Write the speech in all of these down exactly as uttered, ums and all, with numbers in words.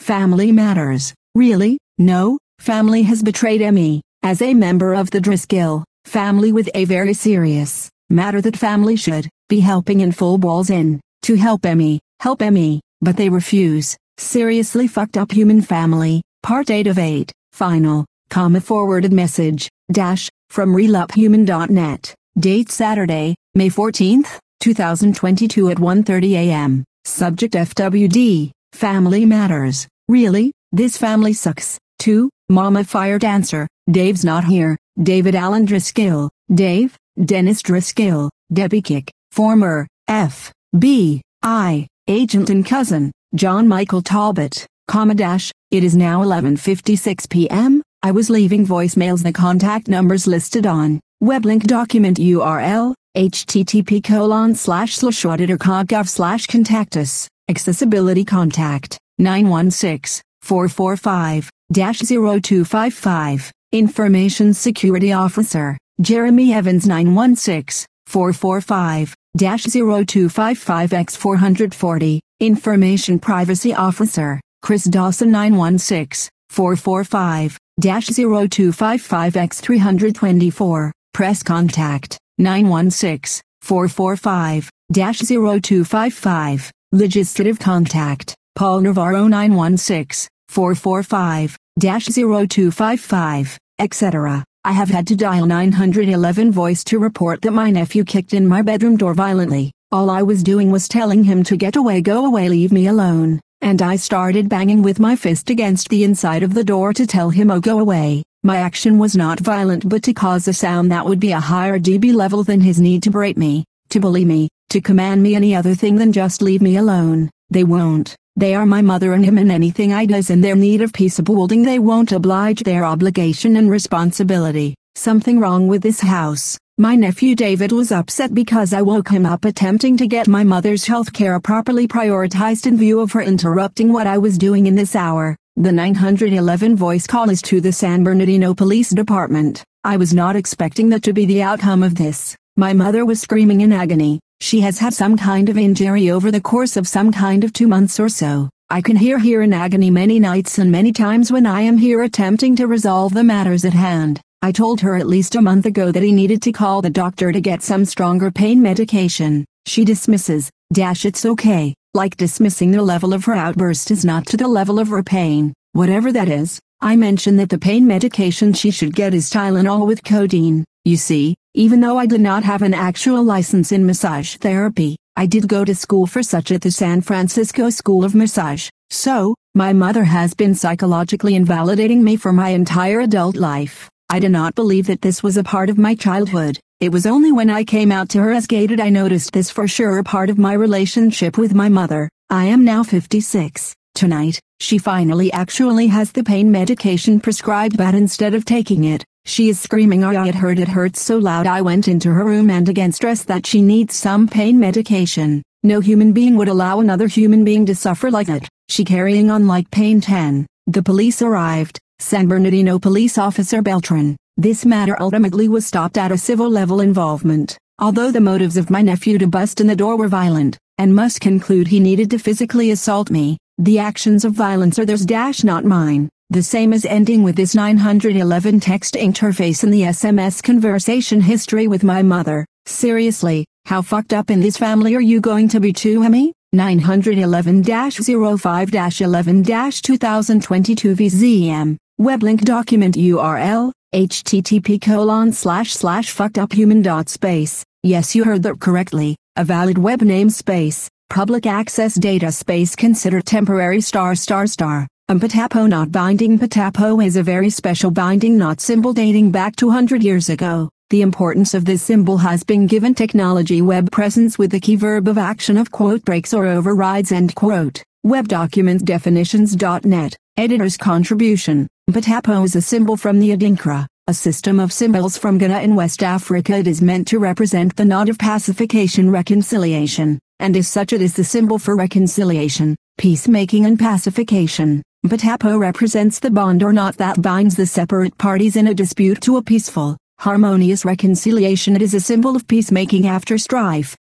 Family matters. Really? No, family has betrayed Emmy. As a member of the Driscoll family with a very serious matter that family should be helping in full balls in, to help Emmy, help Emmy, but they refuse. Seriously fucked up human family, part eight of eight, final, comma forwarded message, dash, from real up human dot net, date Saturday, May fourteenth, two thousand twenty-two at one thirty a m, subject F W D, family matters. Really? This family sucks. two. Mama fire dancer. Dave's not here. David Allen Driscoll. Dave, Dennis Driscoll. Debbie Kick. Former, F. B. I. agent and cousin, John Michael Talbot, comma dash, it is now eleven fifty-six p m I was leaving voicemails. The contact numbers listed on web link document U R L, http colon slash slash auditor.gov slash contact us, accessibility contact, nine one six, four four five, zero two five five, information security officer, Jeremy Evans nine one six, four four five, zero two five five by four forty, information privacy officer, Chris Dawson nine one six, four four five, zero two five five by three twenty-four, press contact, nine one six, four four five, zero two five five, legislative contact, Paul Navarro nine one six, four four five, zero two five five, et cetera. I have had to dial nine one one voice to report that my nephew kicked in my bedroom door violently. All I was doing was telling him to get away, go away, leave me alone, and I started banging with my fist against the inside of the door to tell him, oh, go away. My action was not violent, but to cause a sound that would be a higher dB level than his need to berate me, to bully me, to command me any other thing than just leave me alone. They won't. They are my mother and him, and anything I does in their need of peace upholding they won't oblige their obligation and responsibility. Something wrong with this house. My nephew David was upset because I woke him up attempting to get my mother's health care properly prioritized in view of her interrupting what I was doing in this hour. The nine one one voice call is to the San Bernardino Police Department. I was not expecting that to be the outcome of this. My mother was screaming in agony. She has had some kind of injury over the course of some kind of two months or so. I can hear her in agony many nights and many times when I am here attempting to resolve the matters at hand. I told her at least a month ago that he needed to call the doctor to get some stronger pain medication. She dismisses, dash it's okay, like dismissing the level of her outburst is not to the level of her pain, whatever that is. I mentioned that the pain medication she should get is Tylenol with codeine. You see, even though I did not have an actual license in massage therapy, I did go to school for such at the San Francisco School of Massage. So, my mother has been psychologically invalidating me for my entire adult life. I do not believe that this was a part of my childhood. It was only when I came out to her as gay did I noticed this for sure a part of my relationship with my mother. I am now fifty-six. Tonight, she finally actually has the pain medication prescribed, but instead of taking it, she is screaming, oh, it hurt, it hurts so loud. I went into her room and again stressed that she needs some pain medication. No human being would allow another human being to suffer like that. She carrying on like pain. ten. The police arrived. San Bernardino Police Officer Beltran. This matter ultimately was stopped at a civil level involvement, although the motives of my nephew to bust in the door were violent, and must conclude he needed to physically assault me. The actions of violence are theirs dash not mine. The same as ending with this nine one one text interface in the S M S conversation history with my mother. Seriously, how fucked up in this family are you going to be too, Emmy? nine one one dash oh five dash eleven dash two thousand twenty-two V Z M. Web link document U R L, http colon slash slash fucked up human dot space. Yes, you heard that correctly. A valid web namespace, public access data space, consider temporary star star star. Um Patapo not binding. Patapo is a very special binding not symbol dating back two hundred years ago. The importance of this symbol has been given technology web presence with the key verb of action of quote breaks or overrides end quote. Web document definitions dot net. Editor's contribution. Patapo is a symbol from the Adinkra, a system of symbols from Ghana in West Africa. It is meant to represent the knot of pacification reconciliation, and as such it is the symbol for reconciliation, peacemaking and pacification. Patapo represents the bond or knot that binds the separate parties in a dispute to a peaceful, harmonious reconciliation. It is a symbol of peacemaking after strife.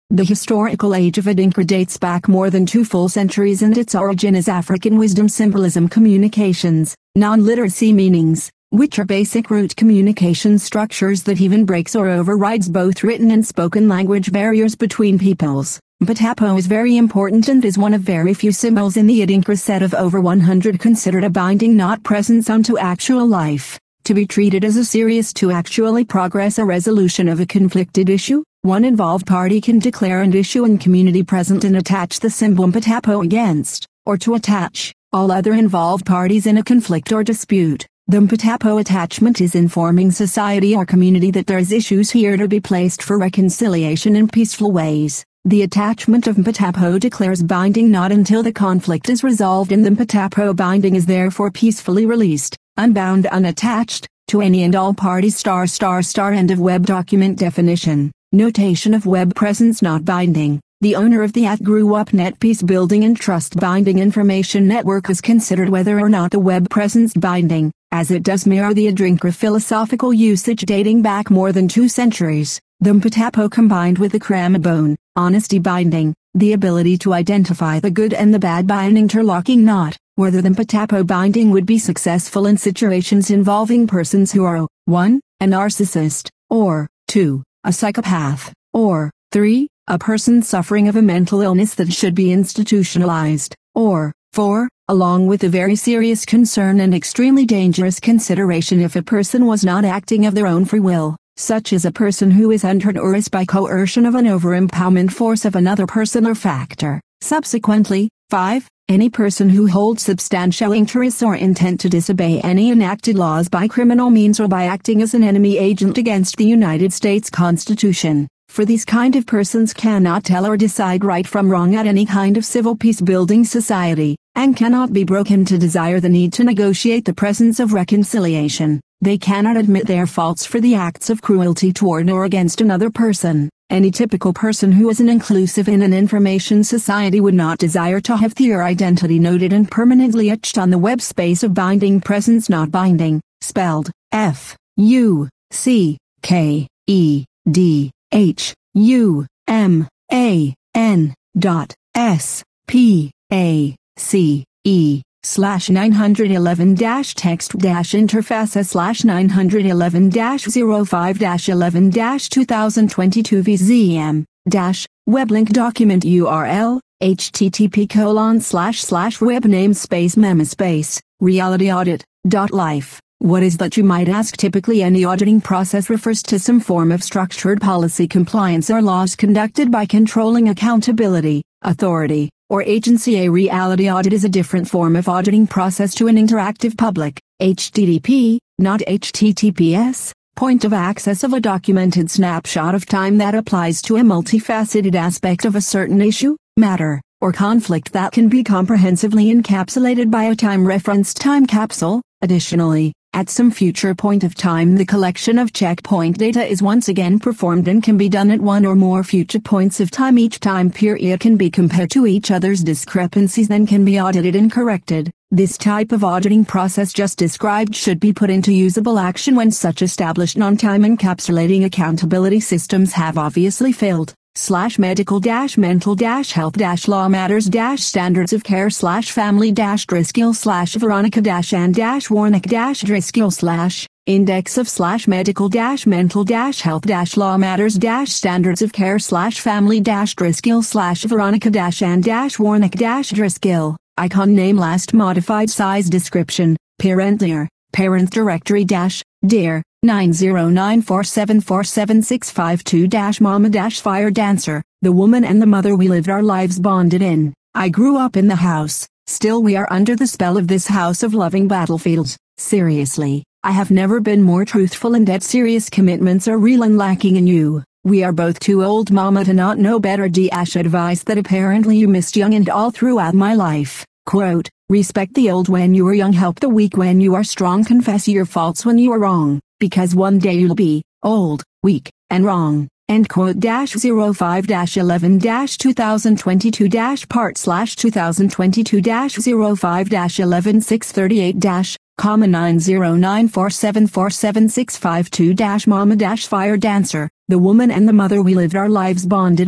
The historical age of Adinkra dates back more than two full centuries, and its origin is African wisdom symbolism communications, non-literacy meanings, which are basic root communication structures that even breaks or overrides both written and spoken language barriers between peoples. Mpatapo is very important and is one of very few symbols in the Adinkra set of over one hundred considered a binding not presence unto actual life, to be treated as a serious to actually progress a resolution of a conflicted issue. One involved party can declare an issue in community present and attach the symbol Mpatapo against, or to attach, all other involved parties in a conflict or dispute. The Mpatapo attachment is informing society or community that there is issues here to be placed for reconciliation in peaceful ways. The attachment of Mpatapo declares binding not until the conflict is resolved, and the Mpatapo binding is therefore peacefully released, unbound, unattached, to any and all parties. Star star star End of web document definition. Notation of web presence not binding. The owner of the at Grew Up Net Peace Building and Trust Binding Information Network has considered whether or not the web presence binding, as it does mirror the Adinkra philosophical usage dating back more than two centuries. The Mpatapo combined with the Cramabone, honesty binding, the ability to identify the good and the bad by an interlocking knot, whether the Mpatapo binding would be successful in situations involving persons who are one a narcissist, or two a psychopath, or three a person suffering of a mental illness that should be institutionalized, or four along with a very serious concern and extremely dangerous consideration if a person was not acting of their own free will, such as a person who is under or is by coercion of an over-empowerment force of another person or factor. Subsequently, five any person who holds substantial interest or intent to disobey any enacted laws by criminal means or by acting as an enemy agent against the United States Constitution. For these kind of persons cannot tell or decide right from wrong at any kind of civil peace-building society, and cannot be broken to desire the need to negotiate the presence of reconciliation. They cannot admit their faults for the acts of cruelty toward or against another person. Any typical person who is an inclusive in an information society would not desire to have their identity noted and permanently etched on the web space of binding presence not binding, spelled F U C K E D H U M A N dot S P A C E slash nine hundred eleven dash text dash interface slash nine hundred eleven dash zero five dash eleven dash two thousand twenty-two V Z M dash weblink document U R L http colon slash slash web namespace memaspace reality audit dot life. What is that, you might ask? Typically any auditing process refers to some form of structured policy compliance or laws conducted by controlling accountability, authority, or agency. A reality audit is a different form of auditing process to an interactive public, H T T P, not H T T P S, point of access of a documented snapshot of time that applies to a multifaceted aspect of a certain issue, matter, or conflict that can be comprehensively encapsulated by a time-referenced time capsule. Additionally, at some future point of time, the collection of checkpoint data is once again performed and can be done at one or more future points of time. Each time period can be compared to each other's discrepancies, then can be audited and corrected. This type of auditing process just described should be put into usable action when such established non-time encapsulating accountability systems have obviously failed. Slash medical dash mental dash health dash law matters dash standards of care slash family dash Driscoll slash Veronica dash and dash Warnick dash Driscoll slash index of slash medical dash mental dash health dash law matters dash standards of care slash family dash Driscoll slash Veronica dash and dash Warnick dash Driscoll. Icon name last modified size description parent dear parent directory dash dear nine zero nine four seven four seven six five two dash mama dash fire dancer, the woman and the mother we lived our lives bonded in. I grew up in the house, still we are under the spell of this house of loving battlefields. Seriously, I have never been more truthful and dead serious commitments are real and lacking in you. We are both too old mama to not know better dash advice that apparently you missed young and all throughout my life. Quote, respect the old when you are young, help the weak when you are strong, confess your faults when you are wrong. Because one day you'll be old, weak, and wrong. End quote. Dash zero five dash eleven dash two thousand twenty-two dash part slash two thousand twenty-two dash zero five dash eleven six thirty-eight dash comma nine zero nine four seven four seven six five two dash mama dash fire dancer, the woman and the mother we lived our lives bonded in.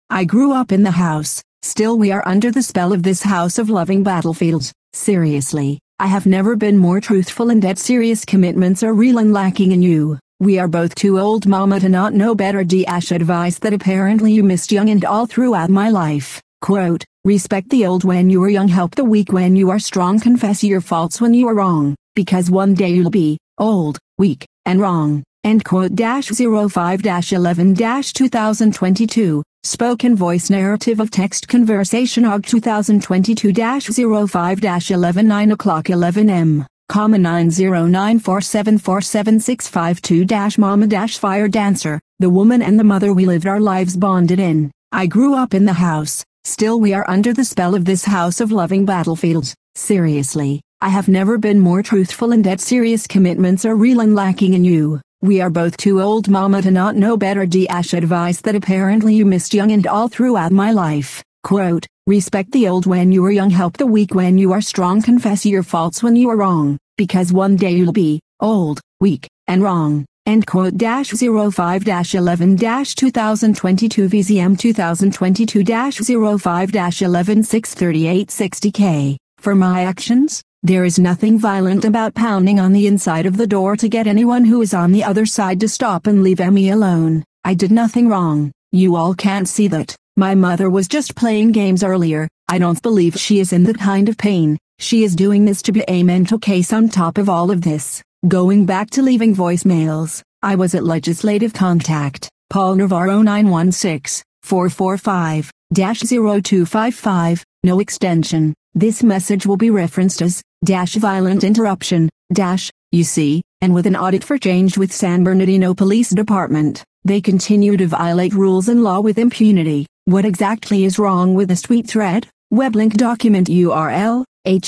I grew up in the house, still we are under the spell of this house of loving battlefields. Seriously, I have never been more truthful and dead serious commitments are real and lacking in you. We are both too old mama to not know better dash advice that apparently you missed young and all throughout my life. Quote, respect the old when you are young, help the weak when you are strong, confess your faults when you are wrong, because one day you'll be old, weak, and wrong. End quote. Dash zero five dash eleven dash two thousand twenty-two, Spoken Voice Narrative of Text Conversation O G two thousand twenty-two dash zero five dash eleven nine o'clock eleven m. Comma nine zero nine four seven four seven six five two dash Mama dash Fire Dancer, the woman and the mother we lived our lives bonded in. I grew up in the house, still we are under the spell of this house of loving battlefields. Seriously, I have never been more truthful and dead serious commitments are real and lacking in you. We are both too old mama to not know better dash advice that apparently you missed young and all throughout my life. Quote, respect the old when you are young, help the weak when you are strong, confess your faults when you are wrong, because one day you'll be old, weak, and wrong. End quote. Dash zero five dash eleven dash two thousand twenty-two V Z M two thousand twenty-two dash zero five dash eleven six thirty-eight sixty K. For my actions, there is nothing violent about pounding on the inside of the door to get anyone who is on the other side to stop and leave Emmy alone. I did nothing wrong. You all can't see that. My mother was just playing games earlier. I don't believe she is in that kind of pain. She is doing this to be a mental case on top of all of this. Going back to leaving voicemails, I was at legislative contact, Paul Navarro nine one six, four four five, zero two five five, no extension. This message will be referenced as, dash violent interruption, dash, you see, and with an audit for change with San Bernardino Police Department, they continue to violate rules and law with impunity. What exactly is wrong with this tweet thread? Weblink document U R L,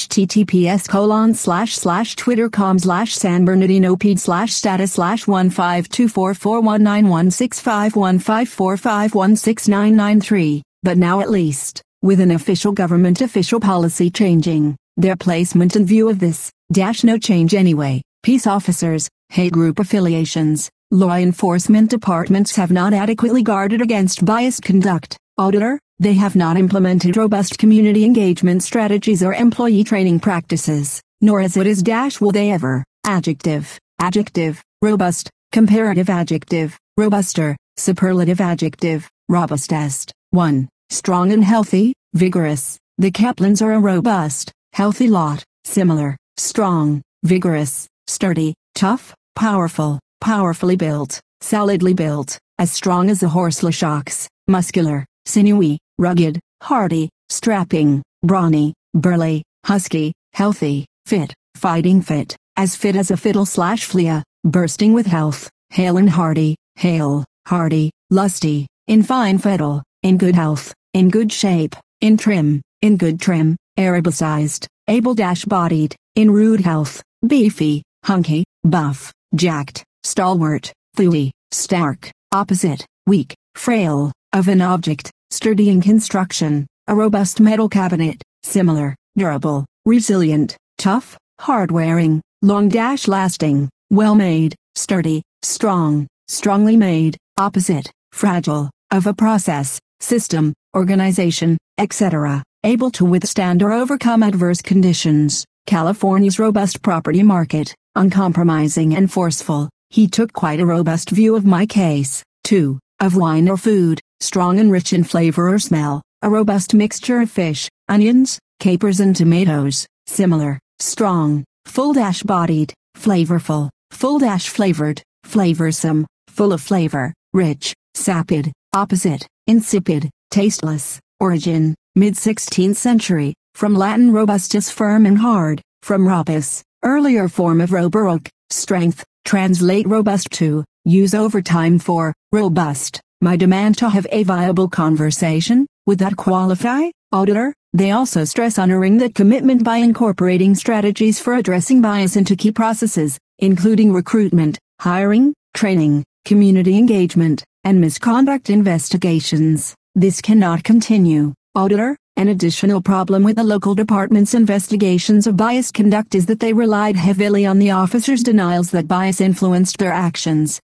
https colon slash slash twitter.com slash San Bernardino ped slash status slash one five two four four one nine one six five one five four five one six nine nine three, but now at least, with an official government official policy changing, their placement in view of this, dash no change anyway. Peace officers, hate group affiliations, law enforcement departments have not adequately guarded against biased conduct. Auditor, they have not implemented robust community engagement strategies or employee training practices, nor as it is dash will they ever. Adjective, adjective, robust, comparative adjective, robuster, superlative adjective, robustest. one. Strong and healthy, vigorous. The Kaplans are a robust, healthy lot, similar, strong, vigorous, sturdy, tough, powerful, powerfully built, solidly built, as strong as a horse. Lashocks, muscular, sinewy, rugged, hardy, strapping, brawny, burly, husky, healthy, fit, fighting fit, as fit as a fiddle slash flea, bursting with health, hale and hardy, hale, hardy, lusty, in fine fettle, in good health, in good shape, in trim, in good trim, arabicized, able-bodied, in rude health, beefy, hunky, buff, jacked, stalwart, thewy, stark, opposite, weak, frail, of an object, sturdy in construction, a robust metal cabinet, similar, durable, resilient, tough, hard-wearing, long-lasting, well-made, sturdy, strong, strongly made, opposite, fragile, of a process, system, organization, et cetera, able to withstand or overcome adverse conditions. California's robust property market, uncompromising and forceful. He took quite a robust view of my case. two. Of wine or food, strong and rich in flavor or smell, a robust mixture of fish, onions, capers and tomatoes, similar, strong, full-bodied, flavorful, full-flavored, flavorsome, full of flavor, rich, sapid, opposite, insipid, tasteless. Origin, mid-sixteenth century, from Latin robustus, firm and hard, from robus, earlier form of roburoque, strength, translate robust to, use over time for, robust. My demand to have a viable conversation, would that qualify, auditor? They also stress honoring that commitment by incorporating strategies for addressing bias into key processes, including recruitment, hiring, training, community engagement, and misconduct investigations. This cannot continue, auditor. An additional problem with the local department's investigations of bias conduct is that they relied heavily on the officers' denials that bias influenced their actions.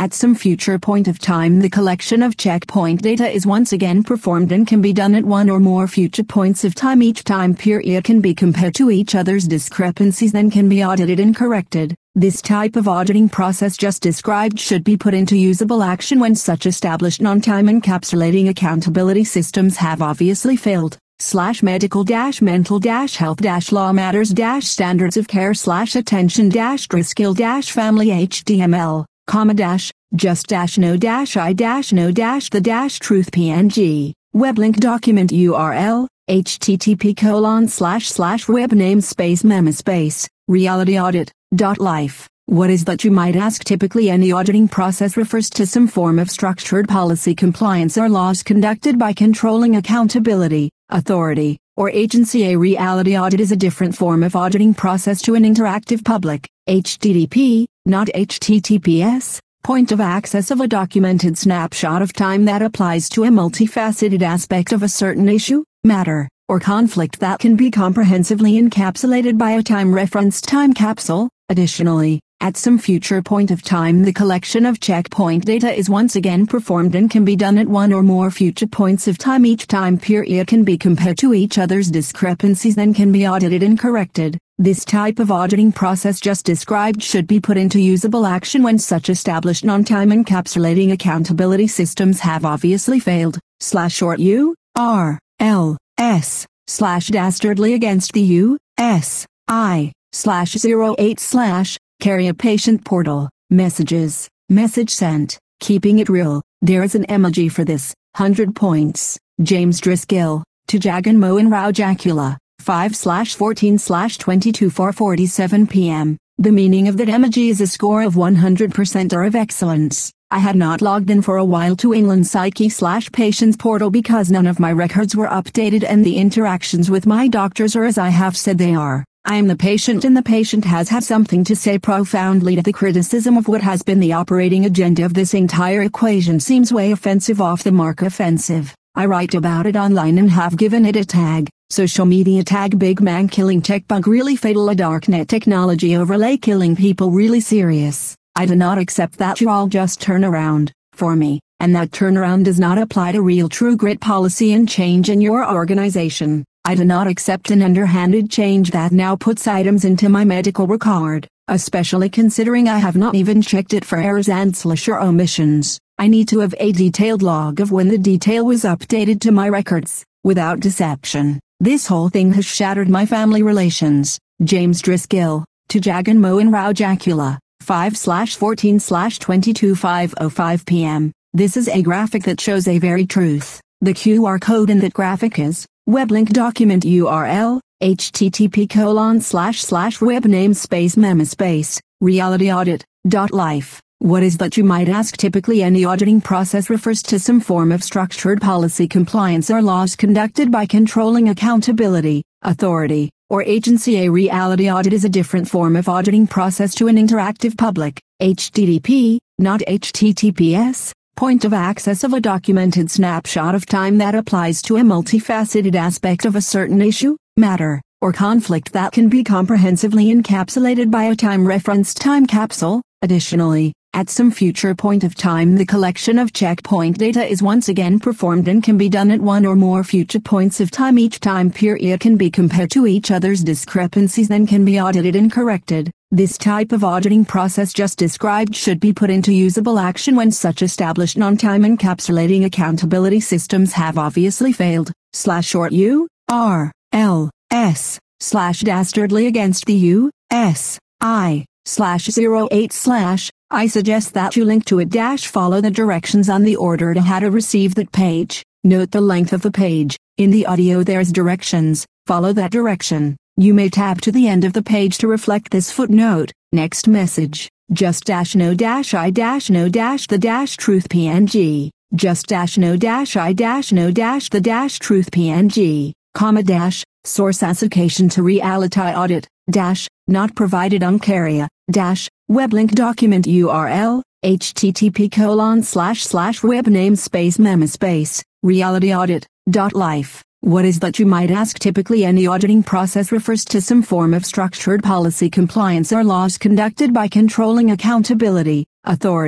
At some future point of time, the collection of checkpoint data is once again performed and can be done at one or more future points of time. Each time period can be compared to each other's discrepancies, then can be audited and corrected. This type of auditing process just described should be put into usable action when such established non-time encapsulating accountability systems have obviously failed. Slash medical dash mental dash health dash law matters dash standards of care slash attention dash Driskill dash family H T M L, comma dash, just dash no dash I dash no dash the dash truth png, web link document U R L, http colon slash slash web namespace memaspace, reality audit, dot life. What is that, you might ask? Typically any auditing process refers to some form of structured policy compliance or laws conducted by controlling accountability, authority, or agency. A reality audit is a different form of auditing process to an interactive public, H T T P, not H T T P S, point of access of a documented snapshot of time that applies to a multifaceted aspect of a certain issue, matter, or conflict that can be comprehensively encapsulated by a time-referenced time capsule. Additionally, at some future point of time, the collection of checkpoint data is once again performed and can be done at one or more future points of time. Each time period can be compared to each other's discrepancies, then can be audited and corrected. This type of auditing process just described should be put into usable action when such established non-time encapsulating accountability systems have obviously failed. Slash short U R L S slash dastardly against the U S I slash zero eight slash carry a patient portal, messages, message sent, keeping it real. There is an emoji for this. one hundred points. James Driskill, to Jagan Mohan Rao Jakula, five slash fourteen slash twenty-two four forty-seven p m The meaning of that emoji is a score of one hundred percent or of excellence. I had not logged in for a while to England Psyche slash patients portal because none of my records were updated and the interactions with my doctors are as I have said they are. I am the patient and the patient has had something to say profoundly to the criticism of what has been the operating agenda of this entire equation seems way offensive, off the mark offensive. I write about it online and have given it a tag, social media tag, big man killing tech bug really fatal, a darknet technology overlay killing people really serious. I do not accept that you all just turn around, for me, and that turnaround does not apply to real true grit policy and change in your organization. I do not accept an underhanded change that now puts items into my medical record, especially considering I have not even checked it for errors and slash or omissions. I need to have a detailed log of when the detail was updated to my records, without deception. This whole thing has shattered my family relations. James Driskill, to Jagan Mohan Rao Jakula, five slash fourteen slash twenty-two five oh five p m This is a graphic that shows a very truth. The Q R code in that graphic is web link document U R L, http colon slash slash web namespace memaspace, reality audit, dot life. What is that, you might ask? Typically any auditing process refers to some form of structured policy compliance or laws conducted by controlling accountability, authority, or agency. A reality audit is a different form of auditing process to an interactive public, H T T P, not H T T P S, point of access of a documented snapshot of time that applies to a multifaceted aspect of a certain issue, matter, or conflict that can be comprehensively encapsulated by a time-referenced time capsule. Additionally, at some future point of time, the collection of checkpoint data is once again performed and can be done at one or more future points of time. Each time period can be compared to each other's discrepancies, then can be audited and corrected. This type of auditing process just described should be put into usable action when such established non-time encapsulating accountability systems have obviously failed. Slash short U R L S slash dastardly against the U S I slash zero eight slash I suggest that you link to it dash follow the directions on the order to how to receive that page. Note the length of the page. In the audio there's directions. Follow that direction. You may tab to the end of the page to reflect this footnote. Next message. Just dash no dash I dash no dash the dash truth png. Just dash no dash I dash no dash the dash truth png. Comma dash. Source association to reality audit. Dash. Not provided on Carrier. Dash. Web link document U R L. http colon slash slash web namespace memaspace. Reality audit. Dot life. What is that, you might ask? Typically any auditing process refers to some form of structured policy compliance or laws conducted by controlling accountability, authority,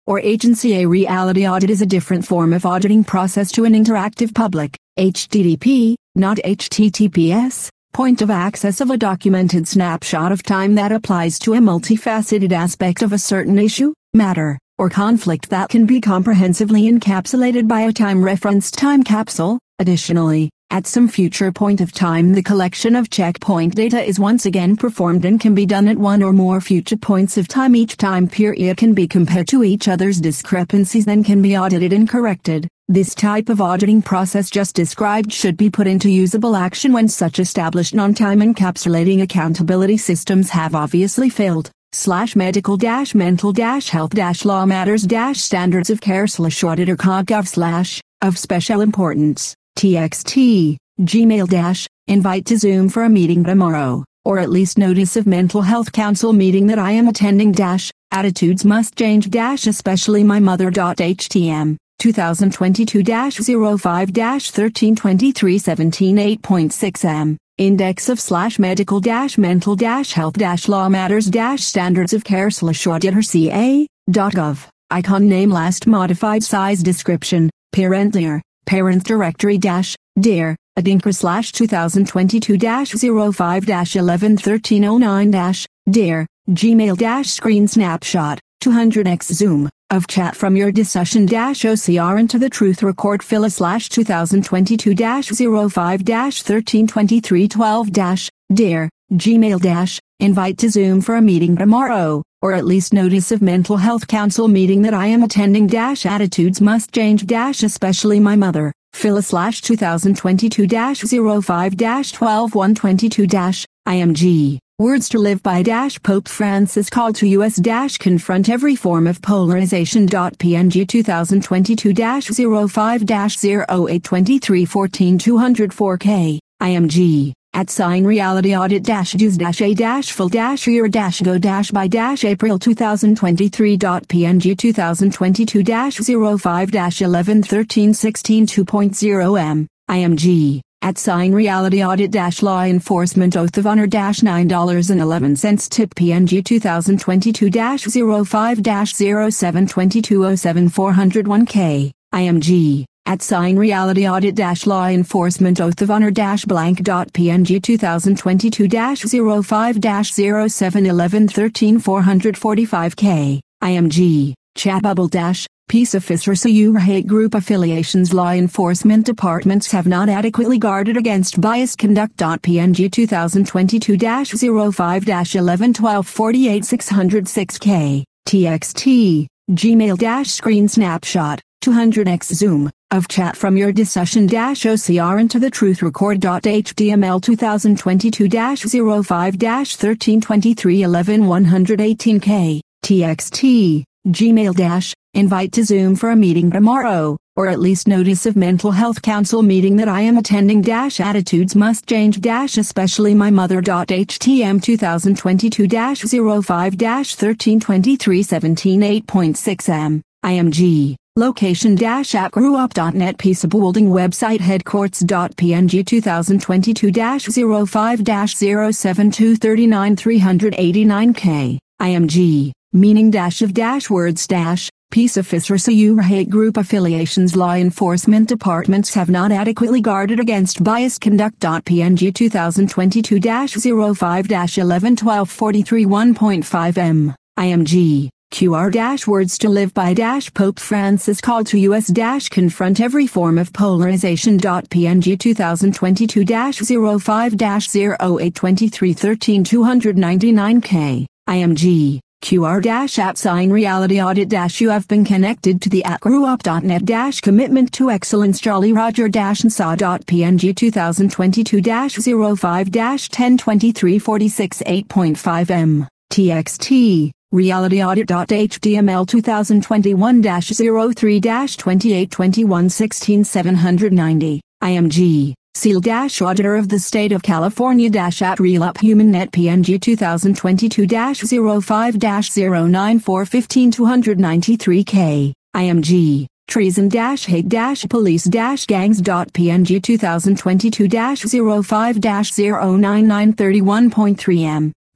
or agency. A reality audit is a different form of auditing process to an interactive public, H T T P, not H T T P S, point of access of a documented snapshot of time that applies to a multifaceted aspect of a certain issue, matter, or conflict that can be comprehensively encapsulated by a time-referenced time capsule. Additionally, at some future point of time, the collection of checkpoint data is once again performed and can be done at one or more future points of time. Each time period can be compared to each other's discrepancies, then can be audited and corrected. This type of auditing process just described should be put into usable action when such established non-time encapsulating accountability systems have obviously failed. Slash medical dash mental dash health dash law matters dash standards of care slash auditor cog slash of special importance. T X T, Gmail dash, invite to Zoom for a meeting tomorrow, or at least notice of mental health council meeting that I am attending dash, attitudes must change dash especially my mother. Htm, twenty twenty-two dash oh five dash thirteen twenty-three seventeen eight point six m, index of slash medical dash mental dash health dash law matters dash standards of care slash auditor ca, dot gov, icon name last modified size description, parent dear. Parent directory dash, dear, adinkra slash twenty twenty-two dash oh five dash eleven thirteen oh nine dash, dear, gmail dash screen snapshot, two hundred x zoom, of chat from your discussion dash O C R into the truth record fila slash twenty twenty-two dash oh five dash thirteen twenty-three twelve dash, dear, gmail dash, invite to Zoom for a meeting tomorrow, or at least notice of mental health council meeting that I am attending dash attitudes must change dash especially my mother, fila slash twenty twenty-two dash oh five dash twelve one twenty-two dash, I M G, words to live by dash Pope Francis call to U S dash confront every form of polarization. P N G twenty twenty-two dash oh five dash oh eight twenty-three fourteen two oh four K, I M G. At sign reality audit dash dues dash a dash full dash year dash go dash by dash April twenty twenty-three. P N G twenty twenty-two dash oh five dash eleven thirteen sixteen two point oh m, I M G. At sign reality audit dash law enforcement oath of honor dash nine dollars and eleven cents tip P N G twenty twenty-two dash oh five dash oh seven twenty-two oh seven four oh one K, I M G. At sign reality audit dash law enforcement oath of honor dash blank. P N G twenty twenty-two dash oh five dash oh seven eleven thirteen four forty-five K, I M G. Chat bubble dash, peace officer so you hate group affiliations. Law enforcement departments have not adequately guarded against biased conduct. P N G twenty twenty-two dash oh five dash eleven twelve forty-eight six oh six K, T X T, Gmail dash screen snapshot, two hundred x zoom, of chat from your discussion dash O C R into the truth record. H T M L twenty twenty-two dash oh five dash thirteen twenty-three eleven one eighteen K, T X T, Gmail dash, invite to Zoom for a meeting tomorrow, or at least notice of mental health council meeting that I am attending dash attitudes must change dash especially my mother. H T M twenty twenty-two dash oh five dash thirteen twenty-three seventeen eight point six m, I M G. Location dash at growup dot net Peaceable Building website headquarters. P N G twenty twenty-two dash oh five dash oh seven two three nine three eighty-nine K, I M G. Meaning dash of dash words dash, peace officer so you hate group affiliations. Law enforcement departments have not adequately guarded against biased conduct. P N G twenty twenty-two dash oh five dash eleven twelve forty-three one point five m, I M G. Q R dash words to live by dash Pope Francis call to U S dash confront every form of polarization. P N G twenty twenty-two dash oh five dash oh eight twenty-three thirteen two ninety-nine K, I M G. Q R dash at sign reality audit dash you have been connected to the at growup dot net dash commitment to excellence Jolly Roger dash N S A. P N G twenty twenty-two dash oh five dash ten twenty-three forty-six eight point five m, T X T. Reality audit. H T M L twenty twenty-one dash oh three dash twenty-eight twenty-one sixteen seven ninety, I M G. Seal dash auditor of the state of California dash at RealUp HumanNet. P N G twenty twenty-two dash oh five dash oh nine four fifteen two ninety-three K, I M G. Treason dash hate dash police dash gangs. P N G twenty twenty-two dash oh five dash oh nine nine thirty-one point three m,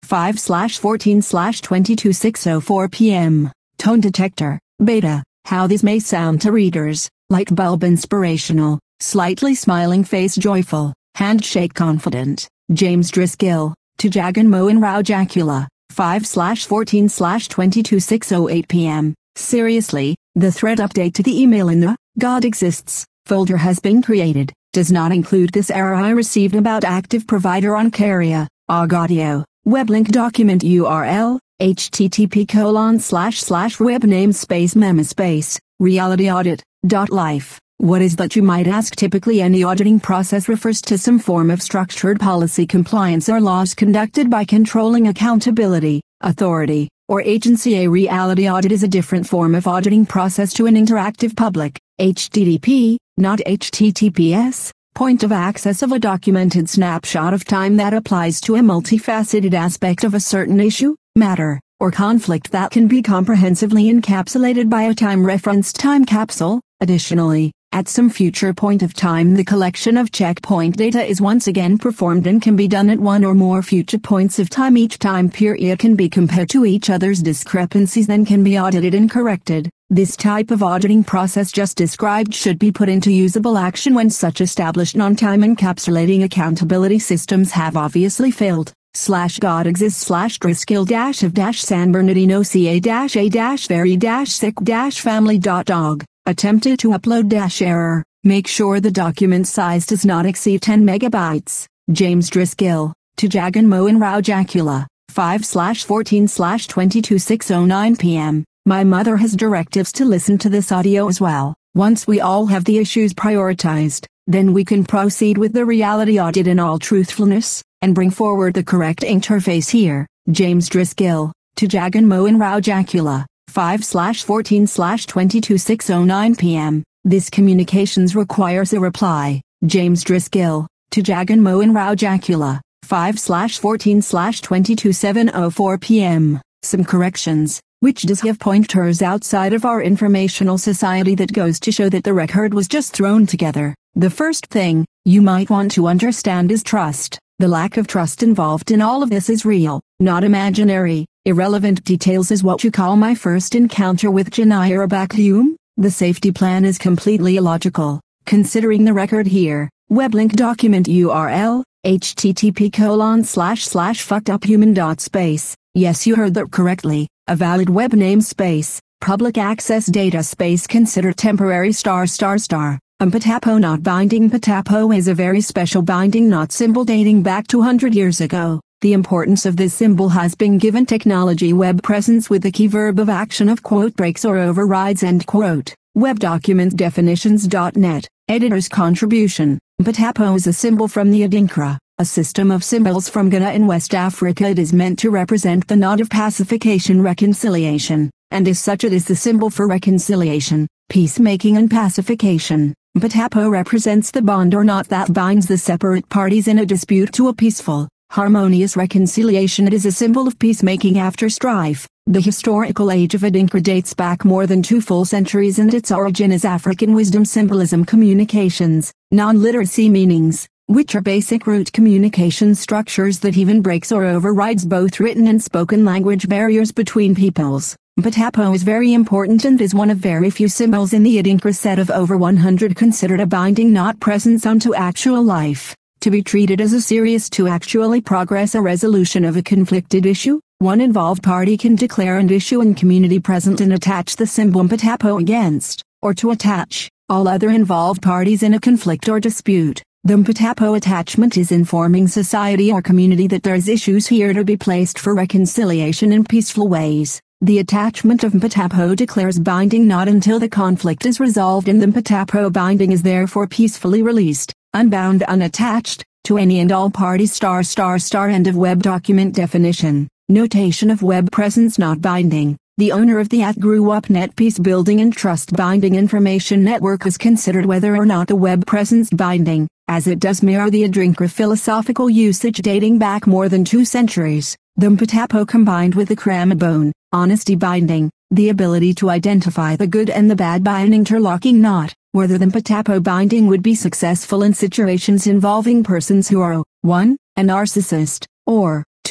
five fourteen twenty-two six oh four p m Tone detector, beta. How this may sound to readers: light bulb inspirational, slightly smiling face joyful, handshake confident. James Driscoll, to Jagan Mohan Rao Jakula, five fourteen twenty-two six oh eight p m Seriously, the thread update to the email in the God Exists folder has been created. Does not include this error I received about active provider on Carrier, O G audio. Web link document U R L, http colon slash slash web namespace memaspace, reality audit, dot life. What is that, you might ask? Typically any auditing process refers to some form of structured policy compliance or laws conducted by controlling accountability, authority, or agency. A reality audit is a different form of auditing process to an interactive public, H T T P, not H T T P S, point of access of a documented snapshot of time that applies to a multifaceted aspect of a certain issue, matter, or conflict that can be comprehensively encapsulated by a time-referenced time capsule. Additionally, at some future point of time, the collection of checkpoint data is once again performed and can be done at one or more future points of time. Each time period can be compared to each other's discrepancies, then can be audited and corrected. This type of auditing process just described should be put into usable action when such established non-time encapsulating accountability systems have obviously failed. Slash God Exists slash Driscoll dash of dash San Bernardino ca dash a dash very dash sick dash family dot org. Attempted to upload dash error. Make sure the document size does not exceed ten megabytes. James Driscoll, to Jagan Mohan Rao Jakula, five fourteen twenty-two six oh nine p m My mother has directives to listen to this audio as well. Once we all have the issues prioritized, then we can proceed with the reality audit in all truthfulness, and bring forward the correct interface here. James Driscoll, to Jagan Mohan Rao Jakula, five fourteen twenty-two six oh nine p m This communications requires a reply. James Driscoll, to Jagan Mohan Rao Jakula, five fourteen twenty-two seven oh four p m Some corrections, which does give pointers outside of our informational society that goes to show that the record was just thrown together. The first thing you might want to understand is trust. The lack of trust involved in all of this is real, not imaginary. Irrelevant details is what you call my first encounter with Janiyar Bakhtium. The safety plan is completely illogical, considering the record here. Web link document U R L, http colon slash slash fucked up human dot space. Yes, you heard that correctly. A valid web namespace, public access data space. Consider temporary star star star. Um, Patapo not binding. Patapo is a very special binding not symbol dating back two hundred years ago. The importance of this symbol has been given technology web presence with the key verb of action of quote breaks or overrides end quote. Web document definitions dot net. Editor's contribution. Patapo is a symbol from the Adinkra, a system of symbols from Ghana in West Africa. It is meant to represent the knot of pacification reconciliation, and as such it is the symbol for reconciliation, peacemaking and pacification. Patapo represents the bond or knot that binds the separate parties in a dispute to a peaceful, harmonious reconciliation. It is a symbol of peacemaking after strife. The historical age of Adinkra dates back more than two full centuries, and its origin is African wisdom symbolism communications, non-literacy meanings, which are basic root communication structures that even breaks or overrides both written and spoken language barriers between peoples. Patapo is very important and is one of very few symbols in the Adinkra set of over one hundred considered a binding knot presence unto actual life, to be treated as a serious to actually progress a resolution of a conflicted issue. One involved party can declare an issue in community present and attach the symbol Patapo against, or to attach, all other involved parties in a conflict or dispute. The Patapo attachment is informing society or community that there's issues here to be placed for reconciliation in peaceful ways. The attachment of Patapo declares binding not until the conflict is resolved, and the Patapo binding is therefore peacefully released, unbound, unattached, to any and all parties. Star star star. End of web document definition. Notation of web presence not binding. The owner of the at grew up net peace building and trust binding information network has considered whether or not the web presence binding, as it does mirror the Adinkra philosophical usage dating back more than two centuries. The Patapo combined with the Cramabone, honesty binding, the ability to identify the good and the bad by an interlocking knot, whether the Patapo binding would be successful in situations involving persons who are one a narcissist, or two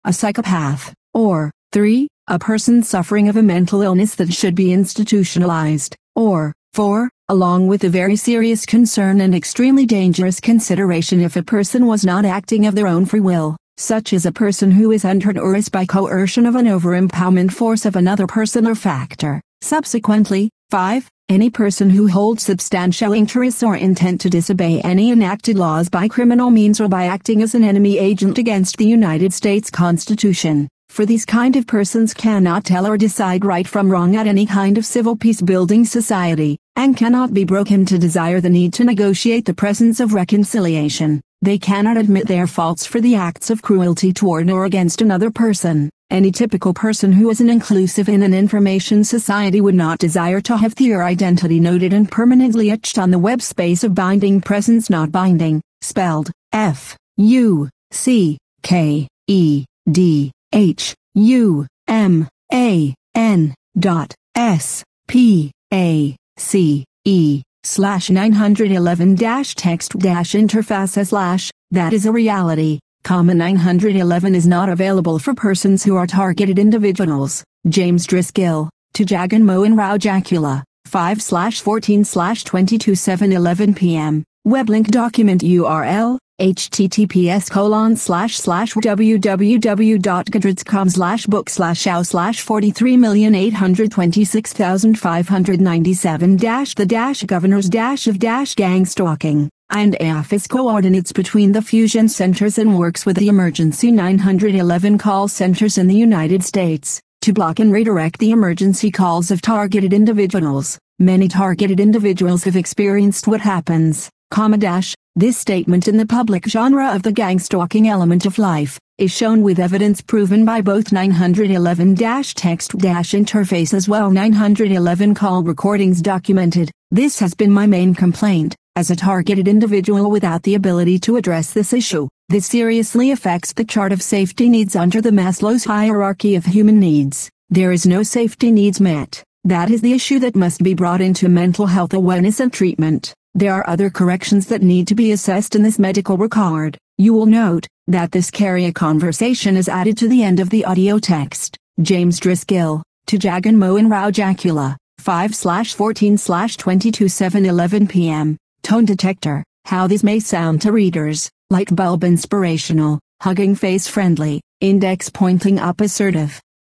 a psychopath, or three, a person suffering of a mental illness that should be institutionalized, or four, along with a very serious concern and extremely dangerous consideration if a person was not acting of their own free will, such as a person who is under or is by coercion of an over-empowerment force of another person or factor. Subsequently, five, any person who holds substantial interest or intent to disobey any enacted laws by criminal means or by acting as an enemy agent against the United States Constitution. For these kind of persons cannot tell or decide right from wrong at any kind of civil peace-building society, and cannot be broken to desire the need to negotiate the presence of reconciliation. They cannot admit their faults for the acts of cruelty toward or against another person. Any typical person who is an inclusive in an information society would not desire to have their identity noted and permanently etched on the web space of binding presence not binding, spelled F U C K E D H U M A N dot S P A C E slash nine eleven dash text dash interface slash, that is a reality, comma nine eleven is not available for persons who are targeted individuals. James Driscoll, to Jagan Mohan Rao Jakula, five slash fourteen slash twenty-two seven eleven p m Web link document U R L, https colon slash slash www.goodreads.com slash book slash ow slash forty-three million eight hundred twenty-six thousand five hundred ninety-seven dash the dash governors dash of dash gang stalking, and office coordinates between the fusion centers and works with the emergency nine eleven call centers in the United States, to block and redirect the emergency calls of targeted individuals. Many targeted individuals have experienced what happens, comma dash, this statement in the public genre of the gang stalking element of life, is shown with evidence proven by both nine eleven dash text dash interface as well nine eleven call recordings documented. This has been my main complaint, as a targeted individual without the ability to address this issue. This seriously affects the chart of safety needs under the Maslow's hierarchy of human needs. There is no safety needs met. That is the issue that must be brought into mental health awareness and treatment. There are other corrections that need to be assessed in this medical record. You will note that this carry a conversation is added to the end of the audio text. James Driscoll, to Jagan Mohan Rao Jakula, five slash fourteen slash twenty-two seven eleven p m Tone detector, how this may sound to readers, light bulb inspirational, hugging face friendly, index pointing up assertive.